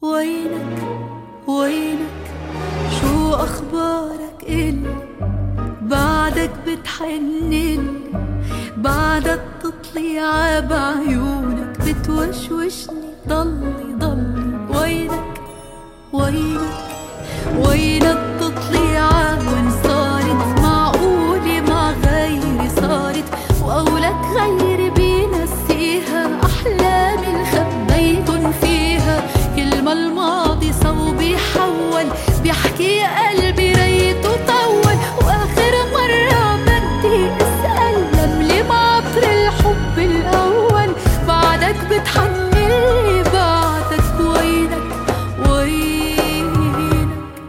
وينك وينك شو أخبارك إلي بعدك بتحنلي بعدك تطلع بعيونك بتوشوشني ضلي وينك وينك وينك تطلع وين صارت معقولة مع غيري صارت وقولك غيري بينسيها أحلامي اللي خبيتن فيها كل ما الماضي صوبي حول بيحكي قلبي ريته طول وآخر مرة بدي أسأل لملي معطر الحب الأول بعدك بتحنلي بعدك وينك وينك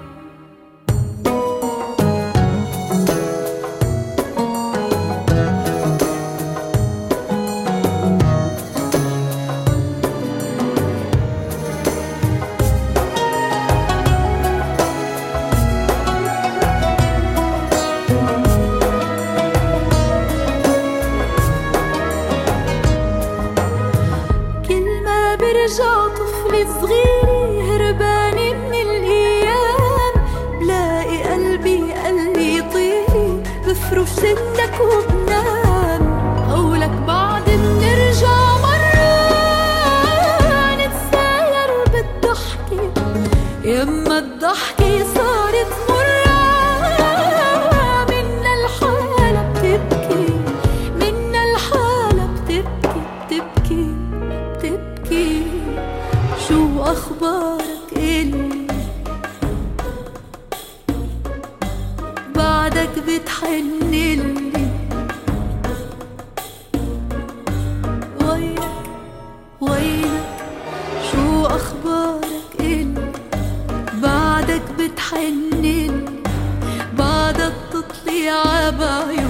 برجع طفل صغير هرباني من الأيام بلاقي قلبي قلبي يطيري بفرش سنك وبنام قولك بعد بنرجع مرة نتساير بالضحكة يما الضحكة صارت مرة منا الحالة بتبكي منا الحالة بتبكي شو أخبارك إلي بعدك بتحنلي وينك وينك شو أخبارك إلي بعدك بتحنلي بعدك تطلع بعيونك